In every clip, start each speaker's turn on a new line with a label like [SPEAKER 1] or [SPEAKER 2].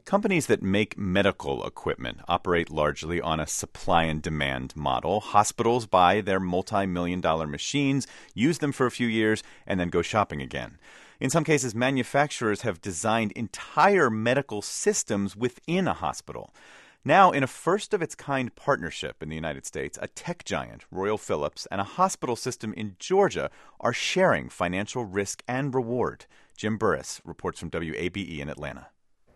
[SPEAKER 1] Companies that make medical equipment operate largely on a supply and demand model. Hospitals buy their multi-million-dollar machines, use them for a few years, and then go shopping again. In some cases, manufacturers have designed entire medical systems within a hospital. Now, in a first-of-its-kind partnership in the United States, a tech giant, Royal Philips, and a hospital system in Georgia are sharing financial risk and reward. Jim Burris reports from WABE in Atlanta.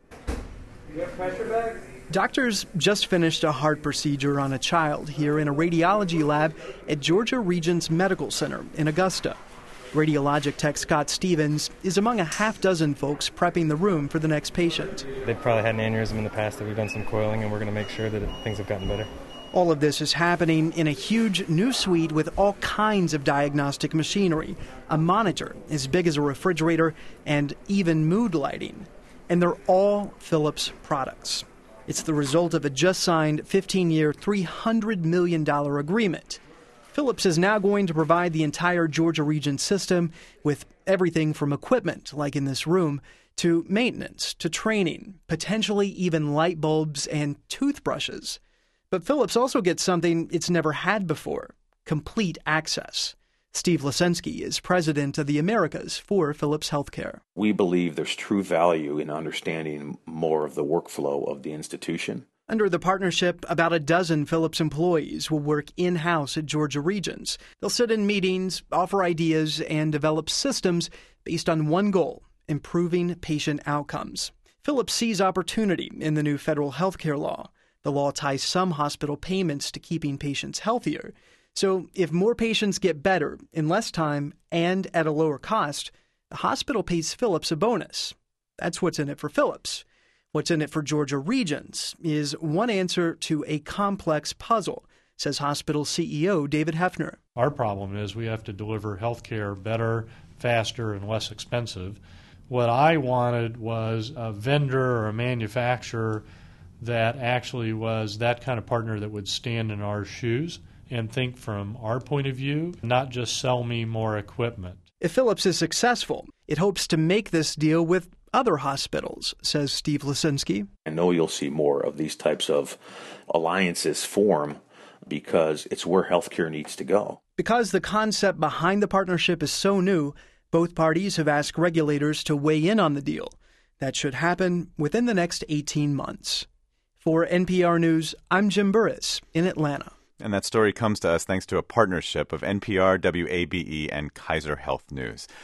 [SPEAKER 2] You got pressure bags?
[SPEAKER 3] Doctors just finished a heart procedure on a child here in a radiology lab at Georgia Regents Medical Center in Augusta. Radiologic tech Scott Stevens is among a half-dozen folks prepping the room for the next patient.
[SPEAKER 4] They've probably had an aneurysm in the past that we've done some coiling, and we're going to make sure that things have gotten better.
[SPEAKER 3] All of this is happening in a huge new suite with all kinds of diagnostic machinery, a monitor as big as a refrigerator, and even mood lighting. And they're all Philips products. It's the result of a just-signed 15-year, $300 million agreement. Philips is now going to provide the entire Georgia region system with everything from equipment, like in this room, to maintenance, to training, potentially even light bulbs and toothbrushes. But Philips also gets something it's never had before, complete access. Steve Lisinski is president of the Americas for Philips Healthcare.
[SPEAKER 5] We believe there's true value in understanding more of the workflow of the institution.
[SPEAKER 3] Under the partnership, about a dozen Philips employees will work in-house at Georgia Regents. They'll sit in meetings, offer ideas, and develop systems based on one goal: improving patient outcomes. Philips sees opportunity in the new federal healthcare law. The law ties some hospital payments to keeping patients healthier. So if more patients get better in less time and at a lower cost, the hospital pays Philips a bonus. That's what's in it for Philips. What's in it for Georgia Regents is one answer to a complex puzzle, says hospital CEO David Hefner.
[SPEAKER 6] Our problem is we have to deliver health care better, faster, and less expensive. What I wanted was a vendor or a manufacturer that actually was that kind of partner that would stand in our shoes and think from our point of view, not just sell me more equipment.
[SPEAKER 3] If Philips is successful, it hopes to make this deal with other hospitals, says Steve Lisinski.
[SPEAKER 5] I know you'll see more of these types of alliances form because it's where healthcare needs to go.
[SPEAKER 3] Because the concept behind the partnership is so new, both parties have asked regulators to weigh in on the deal. That should happen within the next 18 months. For NPR News, I'm Jim Burris in Atlanta.
[SPEAKER 1] And that story comes to us thanks to a partnership of NPR, WABE, and Kaiser Health News.